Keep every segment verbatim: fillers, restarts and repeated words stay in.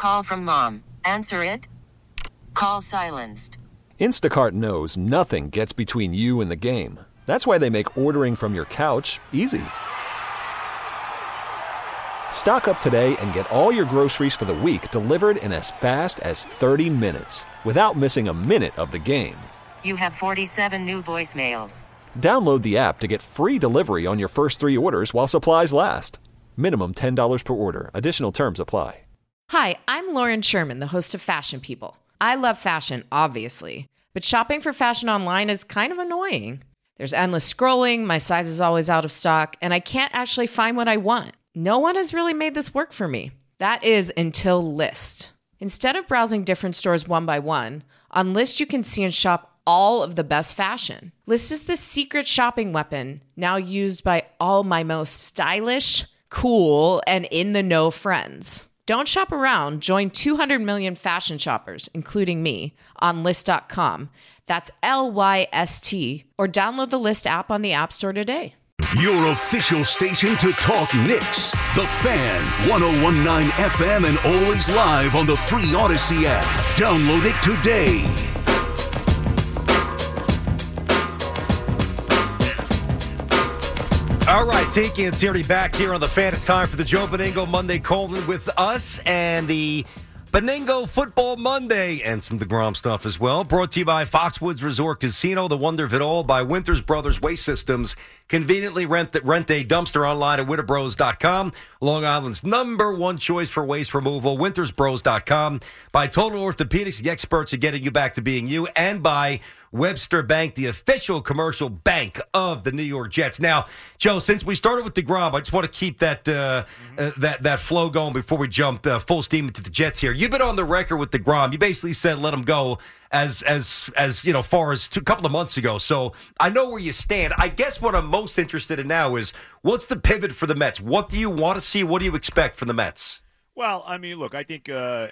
Call from mom. Answer it. Call silenced. Instacart knows nothing gets between you and the game. That's why they make ordering from your couch easy. Stock up today and get all your groceries for the week delivered in as fast as thirty minutes without missing a minute of the game. You have forty-seven new voicemails. Download the app to get free delivery on your first three orders while supplies last. Minimum ten dollars per order. Additional terms apply. Hi, I'm Lauren Sherman, the host of Fashion People. I love fashion, obviously, but shopping for fashion online is kind of annoying. There's endless scrolling, my size is always out of stock, and I can't actually find what I want. No one has really made this work for me. That is until Lyst. Instead of browsing different stores one by one, on Lyst you can see and shop all of the best fashion. Lyst is the secret shopping weapon now used by all my most stylish, cool, and in-the-know friends. Don't shop around. Join two hundred million fashion shoppers, including me, on Lyst dot com. That's L Y S T. Or download the Lyst app on the App Store today. Your official station to talk Knicks. The Fan, one oh one point nine F M and always live on the free Odyssey app. Download it today. All right, Tiki and Tierney back here on The Fan. It's time for the Joe Benigno Monday Colvin with us and the Benigno Football Monday and some DeGrom stuff as well. Brought to you by Foxwoods Resort Casino, the wonder of it all, by Winters Brothers Waste Systems. Conveniently rent, the, rent a dumpster online at winter bros dot com. Long Island's number one choice for waste removal, winters bros dot com. By Total Orthopedics, the experts are getting you back to being you. And by Webster Bank, the official commercial bank of the New York Jets. Now, Joe, since we started with DeGrom, I just want to keep that uh, mm-hmm. uh, that that flow going before we jump uh, full steam into the Jets here. You've been on the record with DeGrom. You basically said let him go as as as you know, far as two, a couple of months ago. So I know where you stand. I guess what I'm most interested in now is what's the pivot for the Mets? What do you want to see? What do you expect from the Mets? Well, I mean, look, I think. Uh...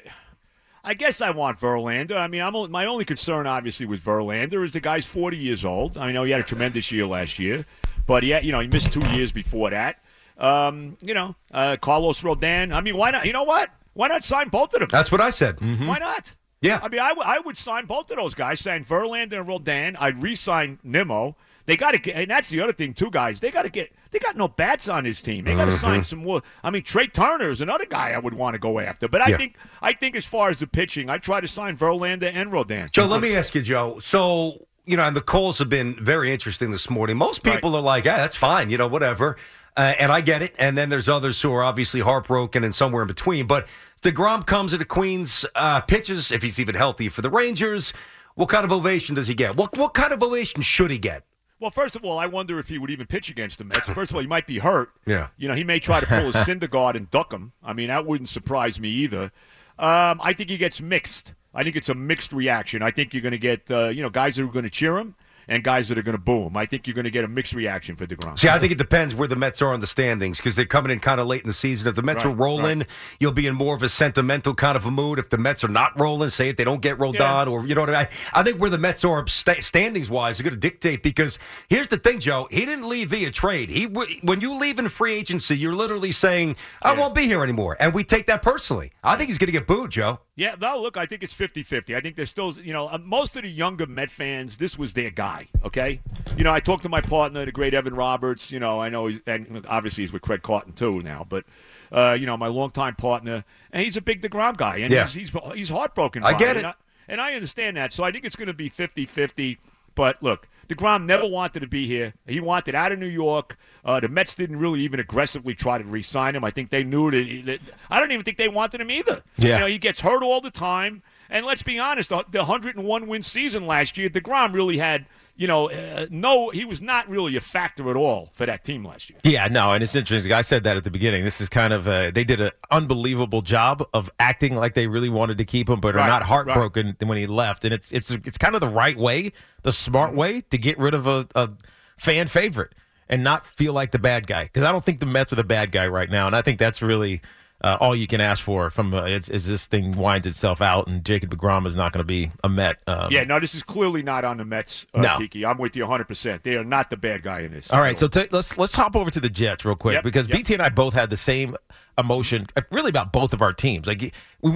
I guess I want Verlander. I mean, I'm only, my only concern, obviously, with Verlander is the guy's forty years old. I know he had a tremendous year last year, but he had, you know, he missed two years before that. Um, you know, uh, Carlos Rodon. I mean, why not? You know what? Why not sign both of them? That's what I said. Mm-hmm. Why not? Yeah. I mean, I, w- I would sign both of those guys. Sign Verlander and Rodon. I'd re-sign Nimmo. They got to get, and that's the other thing too, guys. They got to get. They got no bats on his team. They got to mm-hmm. sign some more. I mean, Trey Turner is another guy I would want to go after. But I yeah. think, I think as far as the pitching, I try to sign Verlander and Rodon. Joe, let me ask you, Joe. So you know, and the calls have been very interesting this morning. Most people right. are like, "Yeah, that's fine," you know, whatever. Uh, and I get it. And then there's others who are obviously heartbroken and somewhere in between. But DeGrom comes into Queens, uh, pitches if he's even healthy for the Rangers. What kind of ovation does he get? What what kind of ovation should he get? Well, first of all, I wonder if he would even pitch against the Mets. First of all, he might be hurt. Yeah. You know, he may try to pull his Syndergaard and duck him. I mean, that wouldn't surprise me either. Um, I think he gets mixed. I think it's a mixed reaction. I think you're going to get, uh, you know, guys that are going to cheer him and guys that are going to boo him. I think you're going to get a mixed reaction for DeGrom. See, I think it depends where the Mets are in the standings because they're coming in kind of late in the season. If the Mets right, are rolling, right. you'll be in more of a sentimental kind of a mood. If the Mets are not rolling, say if they don't get rolled yeah. on or, you know what I mean? I think where the Mets are st- standings-wise are going to dictate because here's the thing, Joe. He didn't leave via trade. He When you leave in free agency, you're literally saying, I yeah. won't be here anymore. And we take that personally. I think he's going to get booed, Joe. Yeah, no, look, I think it's fifty-fifty. I think there's still, you know, uh, most of the younger Met fans, this was their guy, okay? You know, I talked to my partner, the great Evan Roberts. You know, I know, he's, and obviously he's with Craig Carton too now, but, uh, you know, my longtime partner, and he's a big DeGrom guy, and yeah. he's, he's he's heartbroken. I get it. it. And I, and I understand that, so I think it's going to be fifty-fifty, but look, DeGrom never wanted to be here. He wanted out of New York. Uh, the Mets didn't really even aggressively try to re-sign him. I think they knew that, that – I don't even think they wanted him either. Yeah. You know, he gets hurt all the time. And let's be honest, the, the one hundred one win season last year, DeGrom really had – you know, uh, no, he was not really a factor at all for that team last year. Yeah, no, and it's interesting. I said that at the beginning. This is kind of a, they did an unbelievable job of acting like they really wanted to keep him, but right, are not heartbroken right. when he left. And it's it's it's kind of the right way, the smart way to get rid of a, a fan favorite and not feel like the bad guy. Because I don't think the Mets are the bad guy right now, and I think that's really uh, all you can ask for from uh, is, is this thing winds itself out, and Jacob DeGrom is not going to be a Met. Um, yeah, no, this is clearly not on the Mets, uh, no. Tiki. I'm with you one hundred percent. They are not the bad guy in this. All right, so t- let's let's hop over to the Jets real quick yep, because yep. B T and I both had the same emotion, really about both of our teams. Like we weren't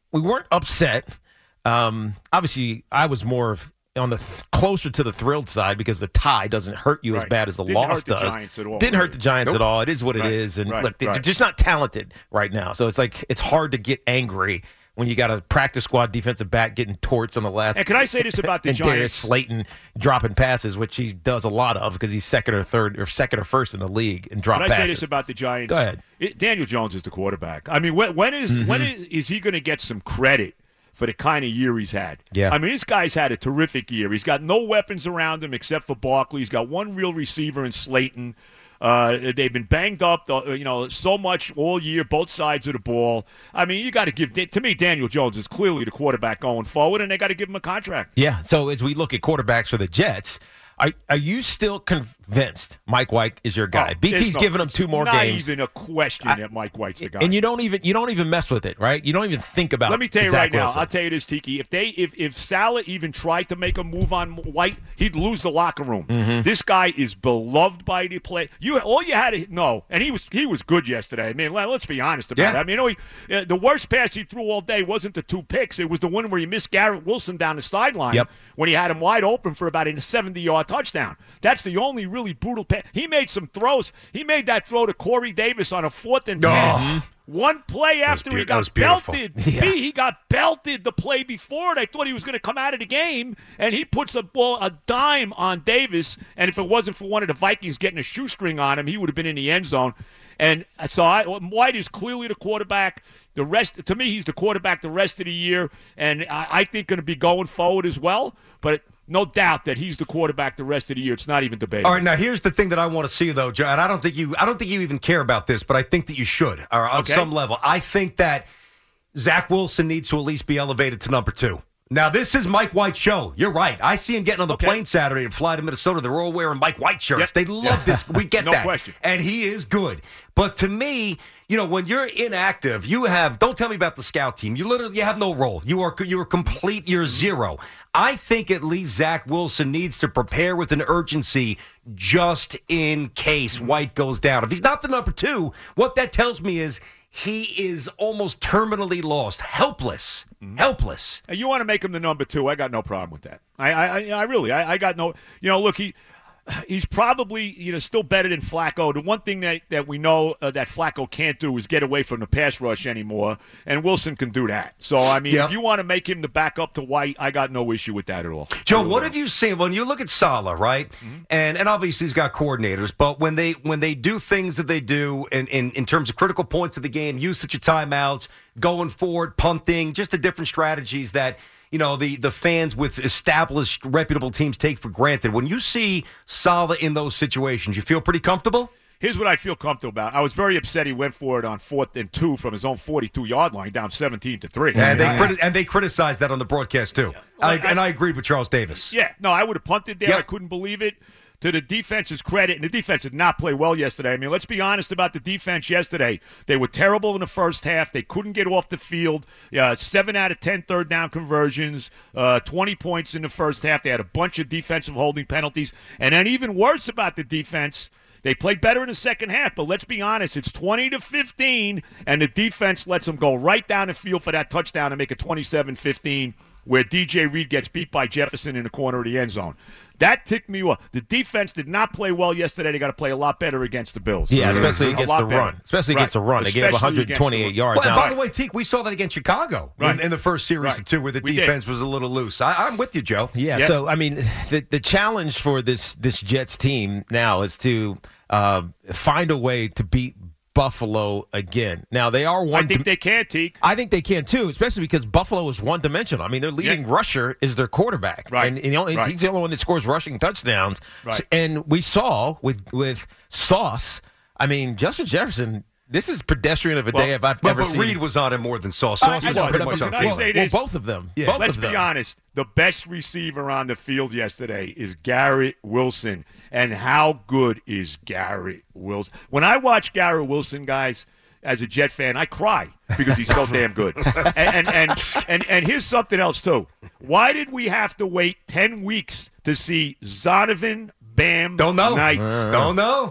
we weren't upset. Um, obviously, I was more of on the th- closer to the thrilled side because the tie doesn't hurt you Right. as bad as the Didn't loss hurt the does. Giants at all, Didn't right? hurt the Giants Nope. at all. It is what Right. it is, and Right. look, they're Right. just not talented right now. So it's like it's hard to get angry when you got a practice squad defensive back getting torched on the last. And can I say this about the and Darius Giants? Slayton dropping passes, which he does a lot of because he's second or third or second or first in the league and drop Can I passes. say this about the Giants? Go ahead. It, Daniel Jones is the quarterback. I mean, when, when is Mm-hmm. when is, is he going to get some credit for the kind of year he's had? Yeah. I mean, this guy's had a terrific year. He's got no weapons around him except for Barkley. He's got one real receiver in Slayton. Uh, they've been banged up, uh, you know, so much all year, both sides of the ball. I mean, you got to give to me. Daniel Jones is clearly the quarterback going forward, and they got to give him a contract. Yeah. So as we look at quarterbacks for the Jets, are are you still convinced Mike White is your guy? Oh, B T's there's no- giving him two more not games, even a question that Mike White's the guy. and you don't even you don't even mess with it, right? You don't even think about. Let me tell you Zach right now. Wilson. I'll tell you this, Tiki. If they, if if Salah even tried to make a move on White, he'd lose the locker room. Mm-hmm. This guy is beloved by the play. You all you had to know, and he was he was good yesterday. I mean, let- let's be honest about Yeah. it. I mean, you know, he, uh, the worst pass he threw all day wasn't the two picks. It was the one where he missed Garrett Wilson down the sideline Yep. when he had him wide open for about a seventy-yard touchdown. That's the only really brutal pass. He made some throws. He made that throw to Corey Davis on a fourth and ten. Oh. One play after beau- he that got was beautiful. belted. Yeah. B, he got belted the play before it. I thought he was going to come out of the game, and he puts a ball, a dime on Davis. And if it wasn't for one of the Vikings getting a shoestring on him, he would have been in the end zone. And so I, White is clearly the quarterback. The rest, to me, he's the quarterback the rest of the year, and I, I think going to be going forward as well. But no doubt that he's the quarterback the rest of the year. It's not even debatable. All right, now here's the thing that I want to see, though, Joe, and I don't think you, I don't think you even care about this, but I think that you should, or on Okay. some level. I think that Zach Wilson needs to at least be elevated to number two. Now, this is Mike White's show. You're right. I see him getting on the Okay. plane Saturday and fly to Minnesota. They're all wearing Mike White shirts. Yep. They love Yep. this. We get No that. question. And he is good. But to me, you know, when you're inactive, you have, don't tell me about the scout team. You literally you have no role. You are you are complete, you're zero. I think at least Zach Wilson needs to prepare with an urgency just in case White goes down. If he's not the number two, what that tells me is he is almost terminally lost, helpless, helpless. And you want to make him the number two? I got no problem with that. I, I, I I really, I, I got no. You know, look, he, he's probably you know still better than Flacco. The one thing that, that we know uh, that Flacco can't do is get away from the pass rush anymore, and Wilson can do that. So I mean, Yep. if you want to make him the backup to White, I got no issue with that at all. Joe, what have you seen when you look at Salah, right? Mm-hmm. And and obviously he's got coordinators, but when they when they do things that they do in, in, in terms of critical points of the game, usage of timeouts, going forward, punting, just the different strategies that you know the the fans with established reputable teams take for granted. When you see Salah in those situations, you feel pretty comfortable? Here's what I feel comfortable about. I was very upset he went for it on fourth and two from his own forty-two yard line, down seventeen to three. And they I- criti- and they criticized that on the broadcast too. I, Like, I- and I agreed with Charles Davis. Yeah, no, I would have punted there. Yep. I couldn't believe it. To the defense's credit, and the defense did not play well yesterday. I mean, let's be honest about the defense yesterday. They were terrible in the first half. They couldn't get off the field. Uh, seven out of ten third down conversions, uh, twenty points in the first half. They had a bunch of defensive holding penalties. And then even worse about the defense, they played better in the second half, but let's be honest, it's twenty to fifteen, and the defense lets them go right down the field for that touchdown and make it twenty-seven fifteen, where D J Reed gets beat by Jefferson in the corner of the end zone. That ticked me off. The defense did not play well yesterday. They got to play a lot better against the Bills. Yeah, especially A against lot the better. run. Especially Right. against the run. They gave up Especially against the one hundred twenty-eight run. yards. Well, and Now, by the way, Teak, we saw that against Chicago Right. in, in the first series Right. of two, where the We did. defense was a little loose. I, I'm with you, Joe. Yeah, Yeah. so I mean, the the challenge for this this Jets team now is to uh, find a way to beat Buffalo again. Now they are one. I think they can, Teak. I think they can too, especially because Buffalo is one dimensional. I mean, their leading Yeah. rusher is their quarterback, Right. And, and the only, Right. he's the only one that scores rushing touchdowns. Right. So- and we saw with with Sauce. I mean, Justin Jefferson. This is pedestrian of a Well, day if I've But, ever but seen. Reed was on him more than Sauce. I- Sauce I was know, pretty but- much but on can I field. say well, this? both of them. Yeah. Both Let's of be them. honest. The best receiver on the field yesterday is Garrett Wilson. And how good is Garrett Wilson? When I watch Garrett Wilson, guys, as a Jet fan, I cry because he's so damn good. And, and, and, and, and here's something else, too. Why did we have to wait ten weeks to see Zonovan Bam Don't know. Knight? Don't know.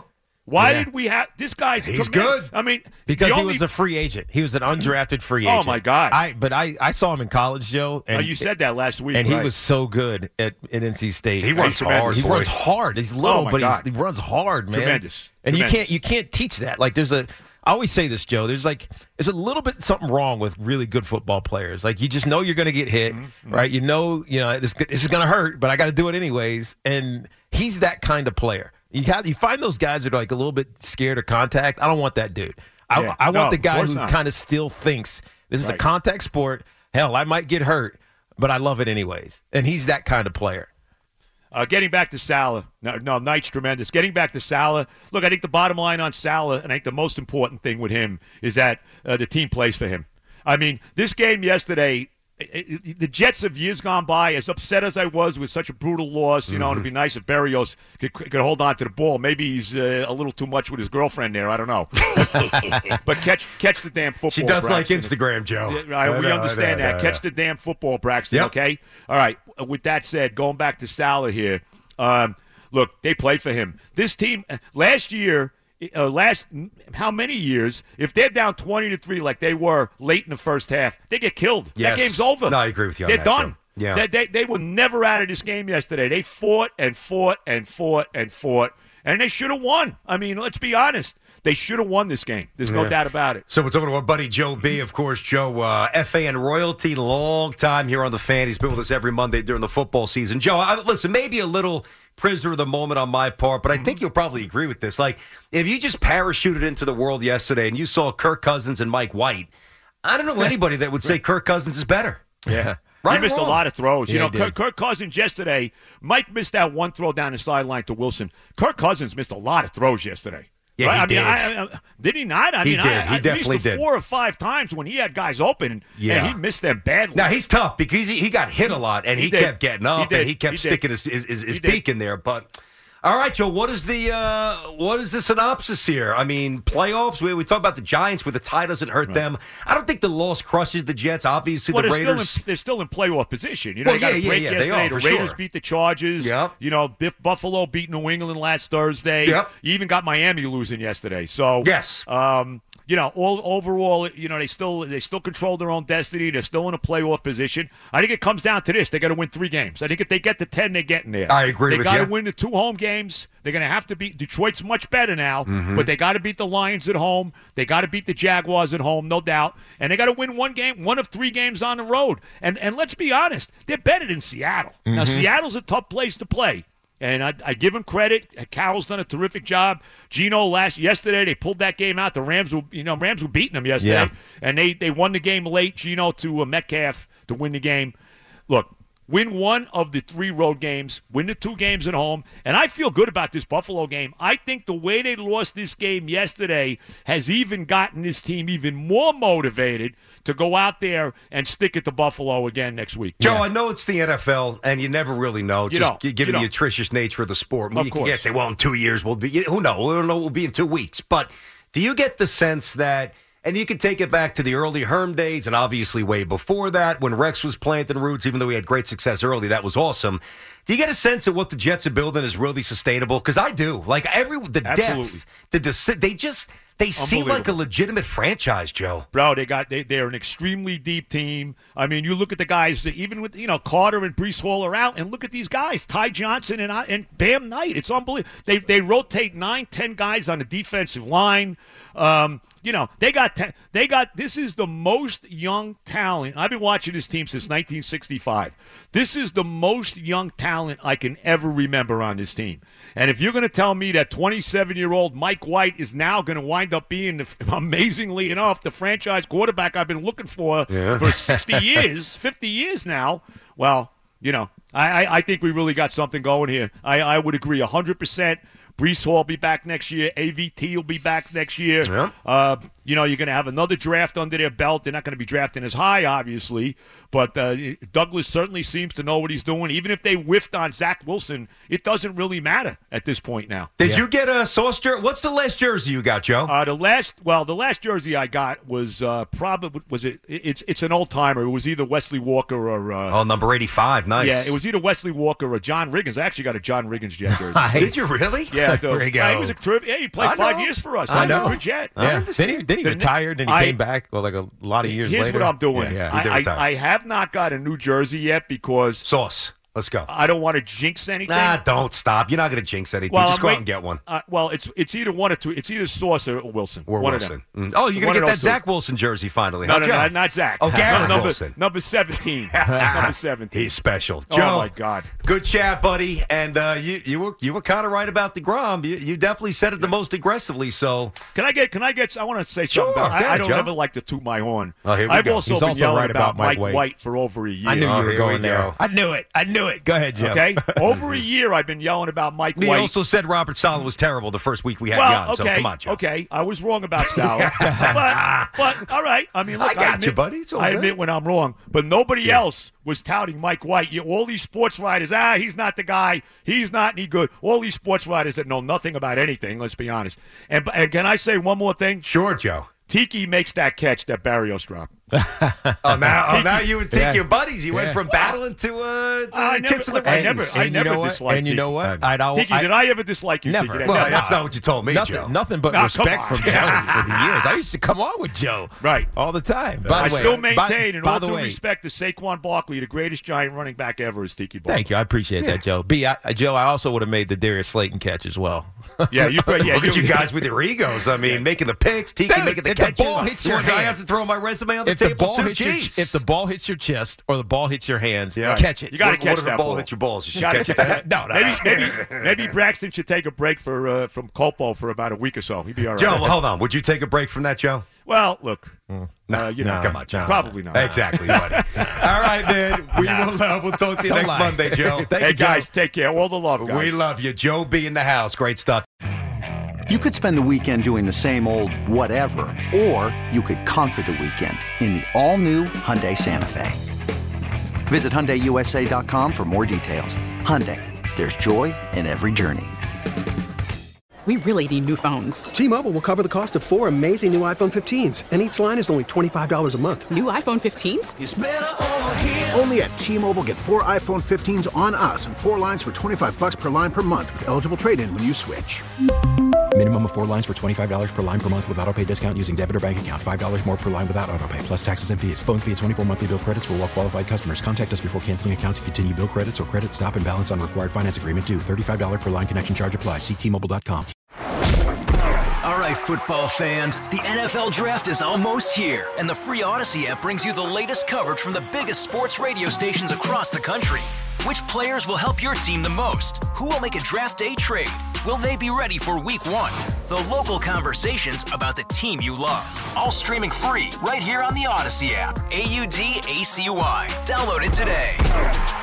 Why Yeah. did we have this guy's He's tremendous. good. I mean, Because the he only, was a free agent. He was an undrafted free Oh, agent. my God. I but I, I saw him in college, Joe. And Oh, you said that last week, and he right. was so good at, at N C State. He runs tremendous. hard. He boy. runs hard. He's little, Oh, my but he's, God. he runs hard, man. Tremendous. And Tremendous. you can't you can't teach that. Like there's a I always say this, Joe. There's like there's a little bit something wrong with really good football players. Like you just know you're going to get hit, Mm-hmm. right? You know, you know this, this is going to hurt, but I got to do it anyways. And he's that kind of player. You have you find those guys that are like a little bit scared of contact. I don't want that dude. I, Yeah. I want No, the of guy course who not. kind of still thinks this is a Right. contact sport. Hell, I might get hurt, but I love it anyways. And he's that kind of player. Uh, getting back to Salah. No, no, Knight's tremendous. Getting back to Salah. Look, I think the bottom line on Salah, and I think the most important thing with him is that uh, the team plays for him. I mean, this game yesterday, it, it, the Jets of years gone by, as upset as I was with such a brutal loss, you know, it'd be nice if Berrios could, could hold on to the ball. Maybe he's uh, a little too much with his girlfriend there. I don't know. But catch catch the damn football. She does like Braxton. Instagram, Joe. Yeah, right, I we know, understand I know, that. I Catch know. the damn football, Braxton, Yep. okay? All right. With that said, going back to Salah here, um, look, they play for him. This team, last year, uh, last how many years, if they're down twenty to three like they were late in the first half, they get killed. Yes. That game's over. No, I agree with you on They're that, done. Joe. Yeah. They, they, they were never out of this game yesterday. They fought and fought and fought and fought, and they should have won. I mean, let's be honest. They should have won this game. There's no Yeah. doubt about it. So we're talking to our buddy Joe B. Of course, Joe, uh, F A N royalty, long time here on The Fan. He's been with us every Monday during the football season. Joe, I, listen, maybe a little prisoner of the moment on my part, but I think you'll probably agree with this. Like, if you just parachuted into the world yesterday and you saw Kirk Cousins and Mike White, I don't know anybody that would say Kirk Cousins is better. Yeah. Right He missed or a wrong? lot of throws. Yeah, you know, he Kirk, did. Kirk Cousins yesterday, Mike missed that one throw down the sideline to Wilson. Kirk Cousins missed a lot of throws yesterday. Yeah, Right? he I did. mean, I, I, did he not? I He mean, did. I, He I, definitely at least did. four or five times when he had guys open, and, Yeah. and he missed them badly. Now, he's tough because he, he got hit a lot, and he, He did. kept getting up, He did. and he kept He did. sticking his, his, his, his He did. beak in there. But, all right, Joe, what is the uh, what is the synopsis here? I mean, playoffs, we, we talk about the Giants where the tie doesn't hurt them. I don't think the loss crushes the Jets. Obviously, well, the they're Raiders. still, in, they're still in playoff position. You know, Well, they got yeah, a yeah, break yeah, they yesterday. are, the for Raiders sure. beat the Chargers. Yep. You know, Biff Buffalo beat New England last Thursday. Yep. You even got Miami losing yesterday. So Yes. Um, you know, all overall, you know, they still they still control their own destiny. They're still in a playoff position. I think it comes down to this: they got to win three games. I think if they get to ten, they're getting there. I agree they with gotta you. win the two home games. They're going to have to beat Detroit's much better now, Mm-hmm. but they got to beat the Lions at home. They got to beat the Jaguars at home, no doubt, and they got to win one game, one of three games on the road. And and let's be honest, they're better than Seattle. Now Mm-hmm. Seattle's a tough place to play. And I, I give him credit. Carroll's done a terrific job. Gino last yesterday they pulled that game out. The Rams were you know Rams were beating them yesterday, Yeah. and they they won the game late. Gino to uh, Metcalf to win the game. Look, win one of the three road games, win the two games at home, and I feel good about this Buffalo game. I think the way they lost this game yesterday has even gotten this team even more motivated to go out there and stick it to Buffalo again next week. Joe, I know it's the N F L, and you never really know, You just don't. gi- given You the don't. atrocious nature of the sport. Well, Of you course. can't say, well, in two years we'll be. Who knows? We don't know what we'll be in two weeks. But do you get the sense that, and you can take it back to the early Herm days, and obviously way before that, when Rex was planting roots, even though he had great success early, that was awesome. Do you get a sense that what the Jets are building is really sustainable? Because I do. Like, every the Absolutely. depth, the deci- they just, they seem like a Unbelievable. legitimate franchise, Joe. Bro, they got they they're an extremely deep team. I mean, you look at the guys, even with you know Carter and Breece Hall are out, and look at these guys, Ty Johnson and and Bam Knight. It's unbelievable. They they rotate nine, ten guys on the defensive line. Um, you know, they got ten, they got this is the most young talent. I've been watching this team since nineteen sixty-five. This is the most young talent I can ever remember on this team. And if you're going to tell me that twenty-seven-year-old Mike White is now going to wind up being, the, amazingly enough, the franchise quarterback I've been looking for Yeah. for sixty years, fifty years now, well, you know, I, I, I think we really got something going here. I, I would agree one hundred percent. Breece Hall will be back next year. A V T will be back next year. Yeah. Uh, You know, you're going to have another draft under their belt. They're not going to be drafting as high, obviously, but uh, Douglas certainly seems to know what he's doing. Even if they whiffed on Zach Wilson, it doesn't really matter at this point now. Did Yeah. you get a Sauce jersey? What's the last jersey you got, Joe? Uh, the last, well, the last jersey I got was uh, probably was it? It's it's an old timer. It was either Wesley Walker or uh, oh, number eighty-five. Nice. yeah, it was either Wesley Walker or John Riggins. I actually got a John Riggins Jet jersey. Nice. Did you really? Yeah, the, There you go. uh, he was a terrific. Yeah, he played I five know. years for us. I He was know. a good Jet. Yeah. Then he, then he The- retired, and he I- came back well, like a lot of years Here's later. what I'm doing. Yeah. He did I, retire. I, I have not got a new jersey yet because Sauce. Let's go. I don't want to jinx anything. Nah, don't stop. You're not going to jinx anything. Well, Just I'm go out wait- and get one. Uh, well, it's it's either one or two. It's either Sauce or Wilson. Or one Wilson. Of them. Mm. Oh, you're going One to of get that those two. Zach Wilson jersey finally. No, huh, no, Joe? no, not Zach. Oh, Garrett number, Wilson. Number seventeen. number seventeen. He's special. Oh, Joe, my God. Good chat, buddy. And uh, you you were you were kind of right about DeGrom. You, you definitely said it the most aggressively. So Can I get? Can I get? I want to say Sure, something. About, go I, I ahead, don't Joe. ever like to toot my horn. Oh, here we I've go. also He's been also yelling right about Mike White. White for over a year. I knew Oh, you were here going we there. go. I knew it. I knew it. Go ahead, Joe. Okay, over a year I've been yelling about Mike he White. also said Robert Saleh was terrible the first week we had well, you on. okay, So come on, Joe. okay, I was wrong about Saleh, but but all right. I mean, look, I got admit, you, buddy. It's all I good. admit when I'm wrong, but nobody else was touting Mike White. You, all these sports writers, ah, he's not the guy. He's not any good. All these sports writers that know nothing about anything. Let's be honest. And, and can I say one more thing? Sure, Joe. Tiki makes that catch that Barrios dropped. Oh, now, oh, now you and Tiki Yeah. your buddies. You went Yeah. from battling to, uh, to I never- kissing the look, I rings. never- I And you never know what? disliked And you know Tiki. what? I'd al- Tiki, I- did I ever dislike you? Never. Tiki? Well, Never. that's not what you told me, Nothing, Joe. nothing but Nah, respect come from on. Joe for the years. I used to come on with Joe, Right. all the time. By I the way, still by- maintain, in by all the due way, respect to Saquon Barkley, the greatest giant running back ever is Tiki Barkley. Thank you. I appreciate that, Joe. B, I, Joe, I also would have made the Darius Slayton catch as well. Yeah, you could. Yeah, Look at you guys with your egos. I mean, making the picks, Tiki Dude, making the if the catches. ball hits You your want- I hand- have to throw my resume on the if the table ball too. hits your, Jeez. if the ball hits your chest or the ball hits your hands, Yeah. catch it. You got to What- catch what if the that ball hits your balls? You should Gotta- catch it. No, no, maybe, no. maybe, maybe Braxton should take a break for uh, from Colpo for about a week or so. He'd be all right. Joe, well, hold on. Would you take a break from that, Joe? Well, look, No, uh, you know, no, come on, Joe. probably not. Exactly, buddy. All right, man. We will uh, we'll talk to you Don't next lie. Monday, Joe. Thank Hey you, Joe. guys, take care. All the love, guys. We love you. Joe B in the house. Great stuff. You could spend the weekend doing the same old whatever, or you could conquer the weekend in the all-new Hyundai Santa Fe. Visit Hyundai U S A dot com for more details. Hyundai, there's joy in every journey. We really need new phones. T-Mobile will cover the cost of four amazing new iPhone fifteens, and each line is only twenty-five dollars a month. New iPhone fifteens? Only at T-Mobile, get four iPhone fifteens on us and four lines for twenty-five bucks per line per month with eligible trade-in when you switch. Minimum of four lines for twenty-five dollars per line per month with autopay discount using debit or bank account. five dollars more per line without autopay, plus taxes and fees. Phone fee at twenty-four monthly bill credits for well-qualified customers. Contact us before canceling account to continue bill credits or credit stop and balance on required finance agreement due. thirty-five dollars per line connection charge applies. See T Mobile dot com. All right, football fans, the N F L Draft is almost here, and the free Odyssey app brings you the latest coverage from the biggest sports radio stations across the country. Which players will help your team the most? Who will make a draft day trade? Will they be ready for week one? The local conversations about the team you love. All streaming free right here on the Odyssey app. A U D A C Y. Download it today.